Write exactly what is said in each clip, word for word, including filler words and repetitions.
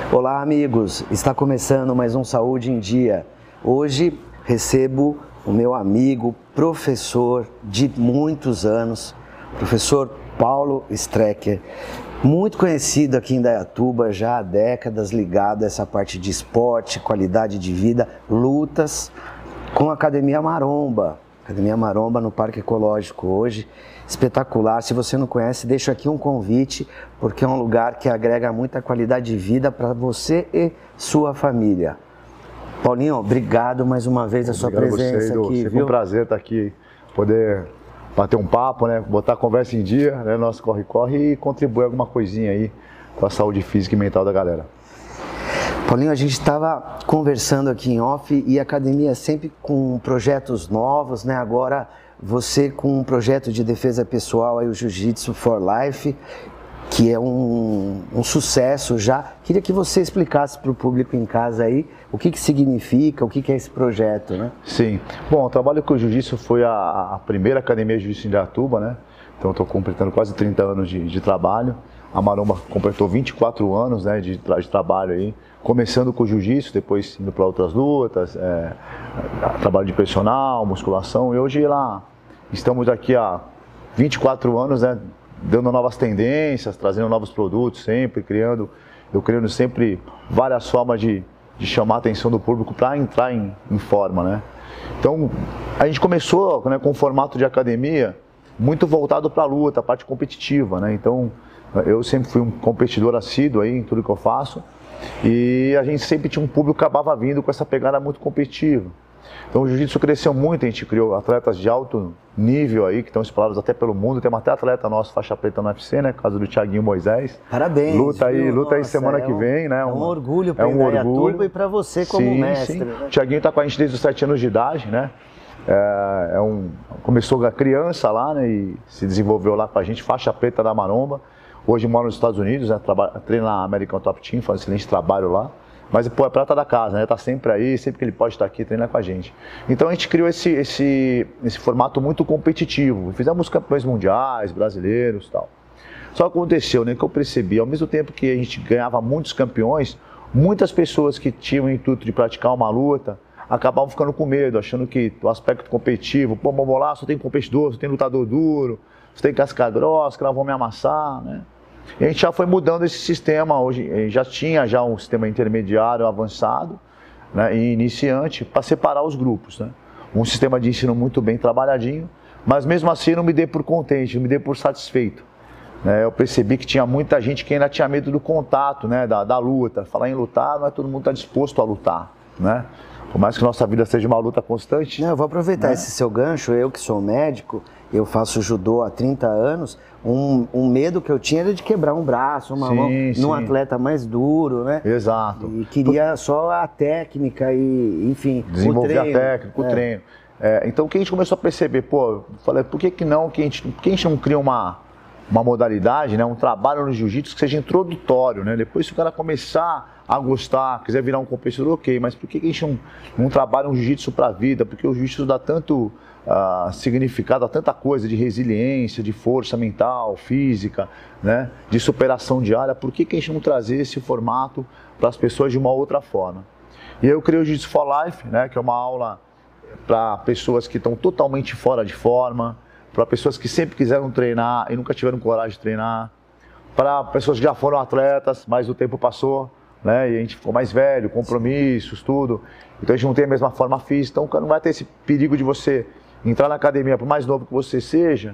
Olá, amigos! Está começando mais um Saúde em Dia. Hoje recebo o meu amigo, professor de muitos anos, professor Paulo Strecker, muito conhecido aqui em Indaiatuba, já há décadas ligado a essa parte de esporte, qualidade de vida, lutas, com a Academia Maromba. Academia Maromba no Parque Ecológico hoje, espetacular. Se você não conhece, deixo aqui um convite, porque é um lugar que agrega muita qualidade de vida para você e sua família. Paulinho, obrigado mais uma vez a sua Obrigado presença você, Edu. aqui, Sempre viu? um prazer estar aqui, poder bater um papo, né? Botar a conversa em dia, né? Nosso corre-corre e contribuir alguma coisinha aí com a saúde física e mental da galera. Paulinho, a gente estava conversando aqui em off e a academia sempre com projetos novos, né? Agora você com um projeto de defesa pessoal, aí, o Jiu-Jitsu for Life, que é um, um sucesso já. Queria que você explicasse para o público em casa aí o que, que significa, o que, que é esse projeto, né? Sim. Bom, o trabalho com o Jiu-Jitsu foi a, a primeira academia de Jiu-Jitsu em Indaiatuba, né? Então estou completando quase trinta anos de, de trabalho. A Maromba completou vinte e quatro anos, né, de, de trabalho aí, começando com o Jiu-Jitsu, depois indo para outras lutas, é, trabalho de personal, musculação, e hoje lá estamos aqui há vinte e quatro anos, né, dando novas tendências, trazendo novos produtos sempre, criando, eu criando sempre várias formas de, de chamar a atenção do público para entrar em, em forma, né. Então, a gente começou, né, com um formato de academia muito voltado para a luta, a parte competitiva, né, então eu sempre fui um competidor assíduo aí em tudo que eu faço e a gente sempre tinha um público que acabava vindo com essa pegada muito competitiva. Então o Jiu-Jitsu cresceu muito, a gente criou atletas de alto nível aí, que estão espalhados até pelo mundo. Tem até atleta nosso, faixa preta no U F C, né? Caso do Thiaguinho Moisés. Parabéns. Luta aí, viu? luta aí Nossa, semana é que um, vem, né? É um Uma, orgulho para é um orgulho e para você como sim, mestre. Sim. Né? O Thiaguinho está com a gente desde os sete anos de idade, né? É, é um, começou a criança lá, né? E se desenvolveu lá com a gente, faixa preta da Maromba. Hoje mora nos Estados Unidos, né? Trabalha, treina na American Top Team, faz um excelente trabalho lá. Mas, pô, é prata da casa, né? Tá sempre aí, sempre que ele pode estar aqui, treina com a gente. Então a gente criou esse, esse, esse formato muito competitivo. Fizemos campeões mundiais, brasileiros e tal. Só que aconteceu, né? Que eu percebi, ao mesmo tempo que a gente ganhava muitos campeões, muitas pessoas que tinham o intuito de praticar uma luta acabavam ficando com medo, achando que o aspecto competitivo, pô, vamos lá, só tem competidor, só tem lutador duro, só tem casca grossa, que elas vão me amassar, né? E a gente já foi mudando esse sistema, hoje já tinha já um sistema intermediário avançado, né, e iniciante para separar os grupos, né? Um sistema de ensino muito bem trabalhadinho, mas mesmo assim não me dei por contente, não me dei por satisfeito. Né? Eu percebi que tinha muita gente que ainda tinha medo do contato, né, da, da luta. Falar em lutar, não é todo mundo está disposto a lutar, né? Por mais que nossa vida seja uma luta constante. Não, eu vou aproveitar, né, esse seu gancho. Eu que sou médico, eu faço judô há trinta anos, um, um medo que eu tinha era de quebrar um braço, uma sim, mão, sim. num atleta mais duro, né? Exato. E queria só a técnica e, enfim, desenvolver o treino. a técnica, o é. treino. É, então o que a gente começou a perceber, pô, falei, por que que não, que a gente, por que a gente não cria uma, uma modalidade, né, um trabalho no jiu-jitsu que seja introdutório, né? Depois se o cara começar a gostar, quiser virar um competidor, ok, mas por que a gente não, não trabalha um jiu-jitsu para a vida? Porque o jiu-jitsu dá tanto uh, significado a tanta coisa de resiliência, de força mental, física, né, de superação diária. Por que, que a gente não trazer esse formato para as pessoas de uma outra forma? E aí eu criei o Jiu-Jitsu for Life, né, que é uma aula para pessoas que estão totalmente fora de forma, para pessoas que sempre quiseram treinar e nunca tiveram coragem de treinar, para pessoas que já foram atletas, mas o tempo passou, né, e a gente ficou mais velho, compromissos, tudo. Então a gente não tem a mesma forma física, então não vai ter esse perigo de você entrar na academia, por mais novo que você seja,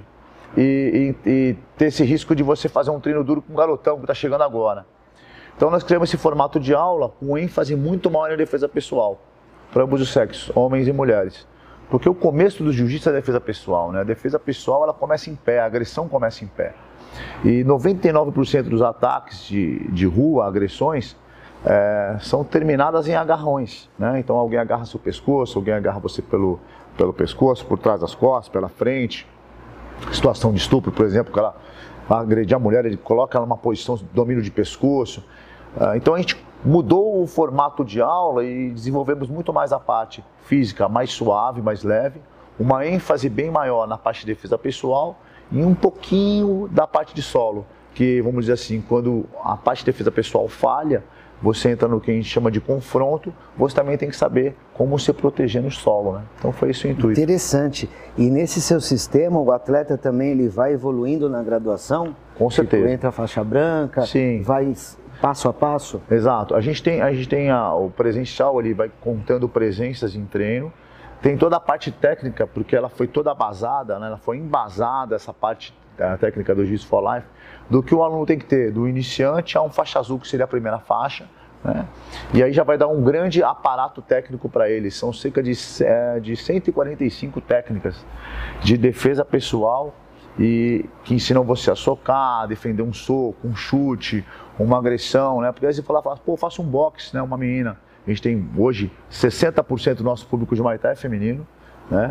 e, e, e ter esse risco de você fazer um treino duro com um garotão que está chegando agora. Então nós criamos esse formato de aula com ênfase muito maior em defesa pessoal, para ambos os sexos, homens e mulheres. Porque o começo do jiu-jitsu é a defesa pessoal, né? A defesa pessoal ela começa em pé, a agressão começa em pé. E noventa e nove por cento dos ataques de, de rua, agressões, É, são terminadas em agarrões, né? Então alguém agarra seu pescoço, alguém agarra você pelo, pelo pescoço, por trás das costas, pela frente. Situação de estupro, por exemplo, que ela vai agredir a mulher, ele coloca ela numa posição de domínio de pescoço. É, então a gente mudou o formato de aula e desenvolvemos muito mais a parte física, mais suave, mais leve, uma ênfase bem maior na parte de defesa pessoal e um pouquinho da parte de solo, que vamos dizer assim, quando a parte de defesa pessoal falha, você entra no que a gente chama de confronto, você também tem que saber como se proteger no solo, né? Então foi isso o intuito. Interessante. E nesse seu sistema, o atleta também ele vai evoluindo na graduação? Com certeza. Tipo, entra a faixa branca, Sim. vai passo a passo? Exato. A gente tem, a gente tem a, o presencial, ele vai contando presenças em treino. Tem toda a parte técnica, porque ela foi toda basada, né? Ela foi embasada, essa parte da técnica do Jiu-Jitsu for Life, do que o aluno tem que ter, do iniciante a um faixa azul, que seria a primeira faixa, né? E aí já vai dar um grande aparato técnico para ele. São cerca de, de cento e quarenta e cinco técnicas de defesa pessoal e que ensinam você a socar, defender um soco, um chute, uma agressão, né? Porque aí você fala, pô, faça um boxe, né? Uma menina. A gente tem hoje sessenta por cento do nosso público de Muay Thai é feminino, né?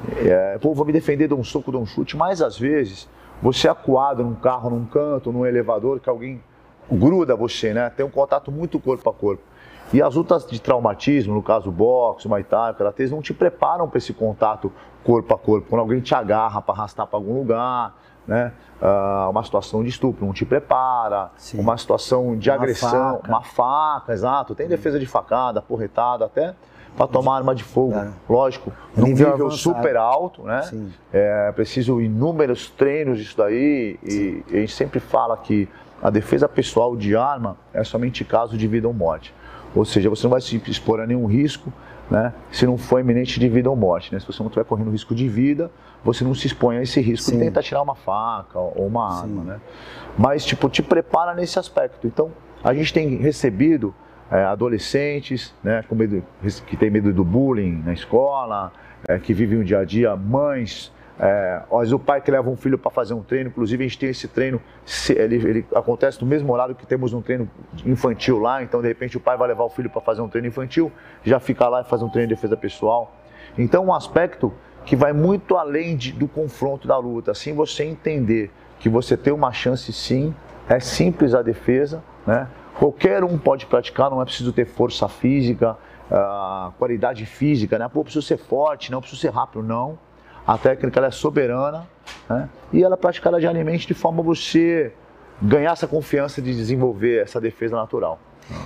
É, pô, vou me defender de um soco, de um chute, mas às vezes você é acuado num carro, num canto, num elevador, que alguém gruda você, né? Tem um contato muito corpo a corpo. E as lutas de traumatismo, no caso o boxe, o Muay Thai, o karatê, não te preparam para esse contato corpo a corpo. Quando alguém te agarra para arrastar para algum lugar, né? Uh, uma situação de estupro não te prepara, Sim. uma situação de uma agressão, faca. uma faca, exato. Tem defesa de facada, porretada, até para tomar arma de fogo, é. lógico, num nível, nível super alto, né? Sim. É preciso inúmeros treinos disso daí, e a gente sempre fala que a defesa pessoal de arma é somente caso de vida ou morte. Ou seja, você não vai se expor a nenhum risco, né, se não for iminente de vida ou morte, né? Se você não estiver correndo risco de vida, você não se expõe a esse risco Sim. de tentar tirar uma faca ou uma Sim. arma, né? Mas, tipo, te prepara nesse aspecto. Então, a gente tem recebido é, adolescentes, né, com medo, que tem medo do bullying na escola, é, que vivem o dia a dia, mães, é, às vezes o pai que leva um filho para fazer um treino, inclusive a gente tem esse treino, ele, ele acontece no mesmo horário que temos um treino infantil lá, então de repente o pai vai levar o filho para fazer um treino infantil, já fica lá e faz um treino de defesa pessoal. Então um aspecto que vai muito além de, do confronto da luta, assim você entender que você tem uma chance sim, é simples a defesa, né? Qualquer um pode praticar, não é preciso ter força física, uh, qualidade física, né? Pô, preciso ser forte, não preciso ser rápido, não. A técnica ela é soberana, né? E ela é praticada diariamente de forma a você ganhar essa confiança de desenvolver essa defesa natural.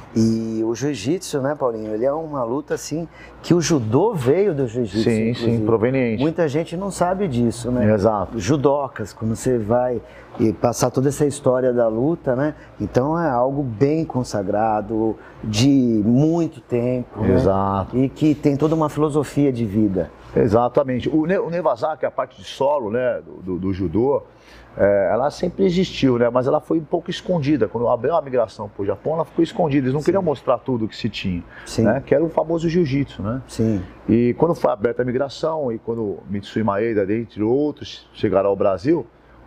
E o jiu-jitsu, né, Paulinho, ele é uma luta assim que o judô veio do jiu-jitsu. Sim, inclusive. sim, proveniente. Muita gente não sabe disso, né? Exato. Judocas, quando você vai e passar toda essa história da luta, né? Então é algo bem consagrado, de muito tempo, Exato. Né? E que tem toda uma filosofia de vida. Exatamente. O, ne o Nevazaki, a parte de solo, né, do, do, do judô, é, ela sempre existiu, né, mas ela foi um pouco escondida. Quando abriu a migração para o Japão, ela ficou escondida. Eles não Sim. queriam mostrar tudo o que se tinha, né, que era o famoso jiu-jitsu, né? Sim. E quando foi aberta a migração e quando Mitsui Maeda, dentre outros, chegaram ao Brasil,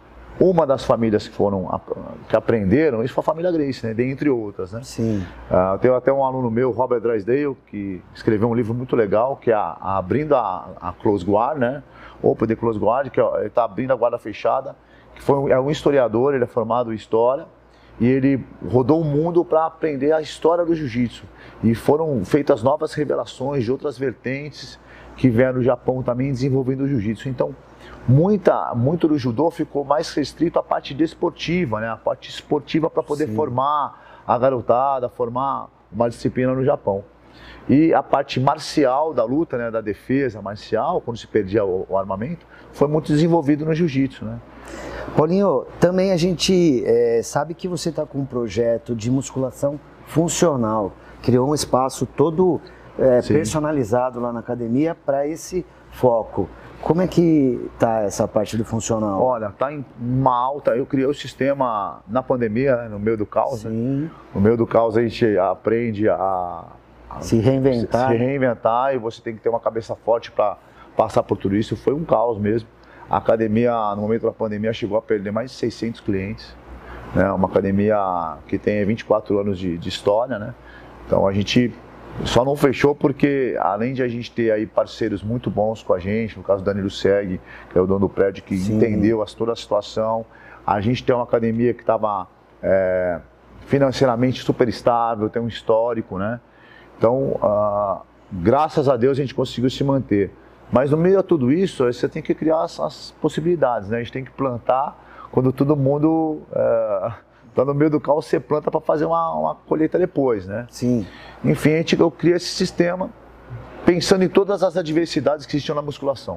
uma das famílias que foram que aprenderam, isso foi a família Gracie, né? Dentre outras, né? Sim. Uh, tem até um aluno meu, Robert Drysdale, que escreveu um livro muito legal, que é a, a abrindo a, a Close Guard, né? Open the Close Guard, que ele está abrindo a guarda fechada, que foi um, é um historiador, ele é formado em história e ele rodou o mundo para aprender a história do jiu-jitsu. E foram feitas novas revelações de outras vertentes que vieram do Japão também desenvolvendo o jiu-jitsu. Então, Muita, muito do judô ficou mais restrito à parte desportiva, né? A parte esportiva para poder Sim. formar a garotada, formar uma disciplina no Japão. E a parte marcial da luta, né? Da defesa marcial, quando se perdia o, o armamento, foi muito desenvolvido no jiu-jitsu, né? Paulinho, também a gente é, sabe que você está com um projeto de musculação funcional, criou um espaço todo é, personalizado lá na academia para esse foco. Como é que tá essa parte do funcional? Olha, tá em uma alta. Eu criei o sistema na pandemia, né, no meio do caos. Sim. Né? No meio do caos a gente aprende a, a se reinventar. Se reinventar e você tem que ter uma cabeça forte para passar por tudo isso. Foi um caos mesmo. A academia, no momento da pandemia, chegou a perder mais de seiscentos clientes. Né? Uma academia que tem vinte e quatro anos de, de história, né? Então a gente só não fechou porque, além de a gente ter aí parceiros muito bons com a gente, no caso do Danilo Seg, que é o dono do prédio, que Sim. entendeu as, toda a situação, a gente tem uma academia que estava é, financeiramente super estável, tem um histórico, né? Então, ah, graças a Deus a gente conseguiu se manter. Mas no meio de tudo isso, você tem que criar as, as possibilidades, né? A gente tem que plantar quando todo mundo é, Tá no meio do caos, você planta para fazer uma, uma colheita depois, né? Sim. Enfim, a gente, eu crio esse sistema pensando em todas as adversidades que existiam na musculação,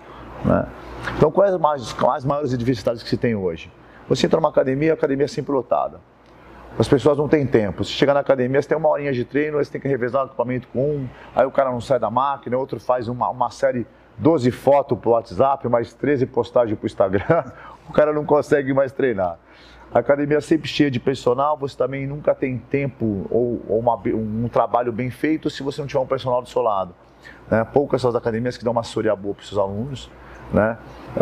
né? Então, quais as, as maiores adversidades que se tem hoje? Você entra numa academia, a academia é sempre lotada. As pessoas não têm tempo. Se chega na academia, você tem uma horinha de treino, você tem que revezar o equipamento com um, aí o cara não sai da máquina, outro faz uma, uma série, doze fotos pro WhatsApp, mais treze postagens pro Instagram, o cara não consegue mais treinar. A academia é sempre cheia de personal, você também nunca tem tempo ou, ou uma, um trabalho bem feito se você não tiver um personal do seu lado, né? Poucas são as academias que dão uma assessoria boa para os seus alunos, né?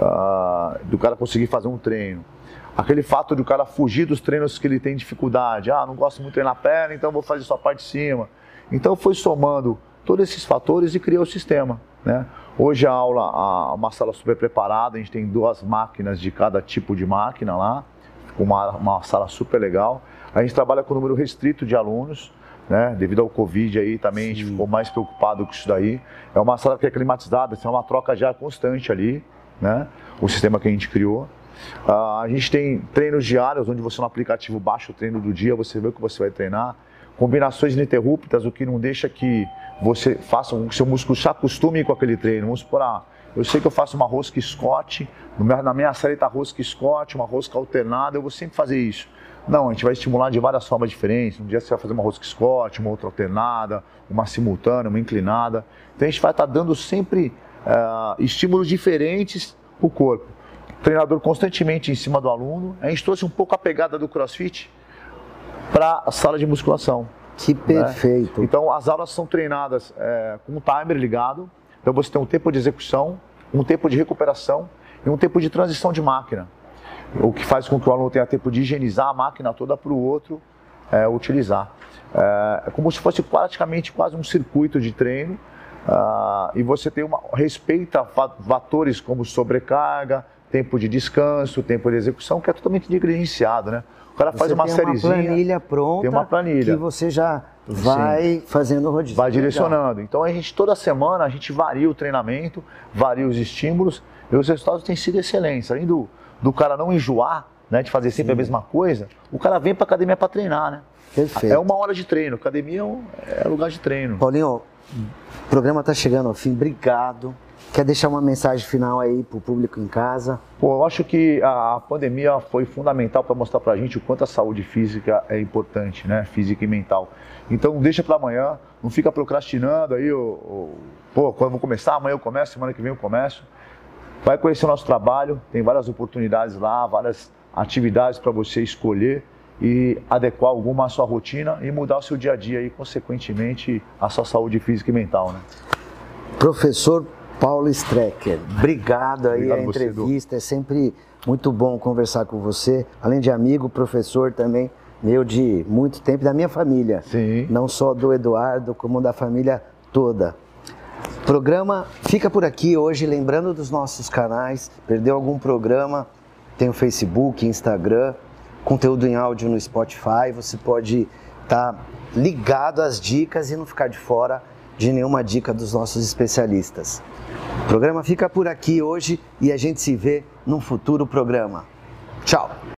Ah, do cara conseguir fazer um treino. Aquele fato de o cara fugir dos treinos que ele tem dificuldade. Ah, não gosto muito de treinar perna, então vou fazer só a parte de cima. Então foi somando todos esses fatores e criou o sistema, né? Hoje a aula, a, uma sala super preparada, a gente tem duas máquinas de cada tipo de máquina lá, uma, uma sala super legal. A gente trabalha com um número restrito de alunos, né? Devido ao Covid aí também. Sim. A gente ficou mais preocupado com isso daí. É uma sala que é climatizada, tem uma troca já constante ali, né? O sistema que a gente criou. Uh, a gente tem treinos diários, onde você no aplicativo baixa o treino do dia, você vê o que você vai treinar. Combinações ininterruptas, o que não deixa que você faça, que o seu músculo se acostume com aquele treino. Vamos supor, ah, eu sei que eu faço uma rosca Scott, na minha série está rosca Scott, uma rosca alternada, eu vou sempre fazer isso. Não, a gente vai estimular de várias formas diferentes. Um dia você vai fazer uma rosca Scott, uma outra alternada, uma simultânea, uma inclinada. Então a gente vai estar tá dando sempre uh, estímulos diferentes para o corpo. O treinador constantemente em cima do aluno. A gente trouxe um pouco a pegada do CrossFit para a sala de musculação. Que perfeito. Né? Então as aulas são treinadas é, com um timer ligado. Então você tem um tempo de execução, um tempo de recuperação e um tempo de transição de máquina. O que faz com que o aluno tenha tempo de higienizar a máquina toda para o outro é, utilizar. É, é como se fosse praticamente quase um circuito de treino. Uh, e você tem uma, respeita fatores como sobrecarga, tempo de descanso, tempo de execução, que é totalmente negligenciado, né? O cara você faz uma tem sériezinha, uma planilha pronta, tem uma planilha que você já vai Sim. fazendo o rodízio. Vai direcionando. Então a gente, toda semana, a gente varia o treinamento, varia os estímulos, e os resultados têm sido excelentes. Além do, do cara não enjoar, né, de fazer sempre Sim. a mesma coisa, o cara vem para academia para treinar, né? Perfeito. É uma hora de treino, academia é, um, é lugar de treino. Paulinho, o programa está chegando ao fim, obrigado. Quer deixar uma mensagem final aí para o público em casa? Pô, eu acho que a pandemia foi fundamental para mostrar para a gente o quanto a saúde física é importante, né? Física e mental. Então deixa para amanhã, não fica procrastinando aí, ou, ou, pô, quando eu vou começar, amanhã eu começo, semana que vem eu começo. Vai conhecer o nosso trabalho, tem várias oportunidades lá, várias atividades para você escolher e adequar alguma à sua rotina e mudar o seu dia a dia e, consequentemente, a sua saúde física e mental, né? Professor Paulo Strecker, obrigado aí obrigado a você, entrevista, Edu. É sempre muito bom conversar com você, além de amigo, professor também, meu de muito tempo, da minha família, Sim. não só do Eduardo, como da família toda. O programa fica por aqui hoje, lembrando dos nossos canais, perdeu algum programa, tem o Facebook, Instagram, conteúdo em áudio no Spotify, você pode estar ligado às dicas e não ficar de fora de nenhuma dica dos nossos especialistas. O programa fica por aqui hoje e a gente se vê num futuro programa. Tchau!